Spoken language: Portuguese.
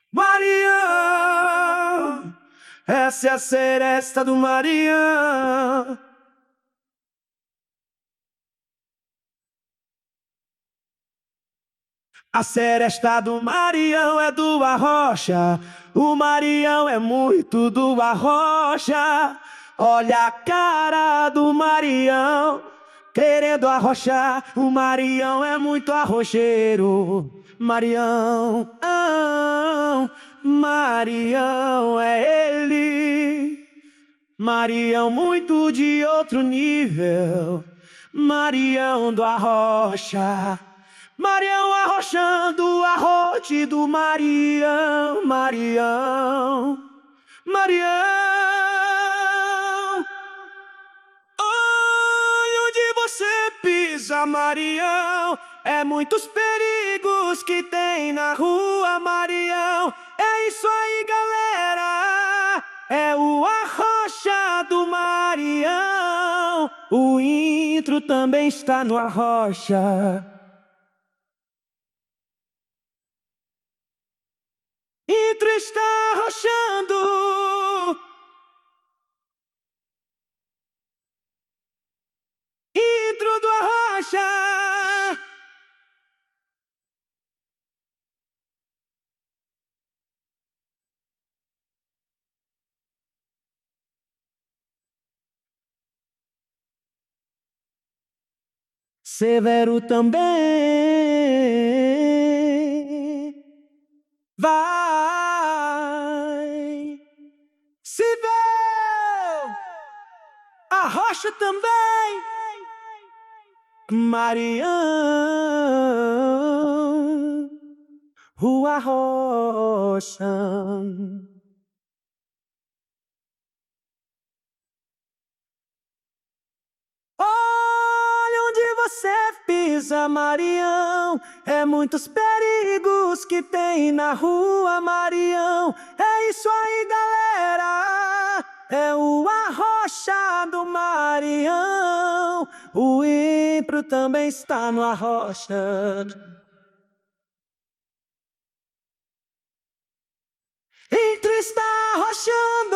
Marião, essa é a seresta do Marião. A seresta do Marião é do Arrocha. O Marião é muito do Arrocha. Olha a cara do Marião, querendo arrochar. O Marião é muito arrocheiro. Marião, Marião é ele. Marião muito de outro nível. Marião do Arrocha. Marião arrochando o arrote do Marião, Marião, Marião. Ai, onde você pisa, Marião, é muitos perigos que tem na rua, Marião. É isso aí, galera, é o Arrocha do Marião. O intro também está no Arrocha. Intro está arrochando. Intro do Arrocha. Severo também vai. Cibel, Arrocha também. Marião, Rua Arrocha. Olha onde você pisa, Marião, é muitos perigos que tem na rua, Marião. É isso aí, galera, é o Arrocha do Marião. O Impro também está no Arrocha. Intro está arrochando.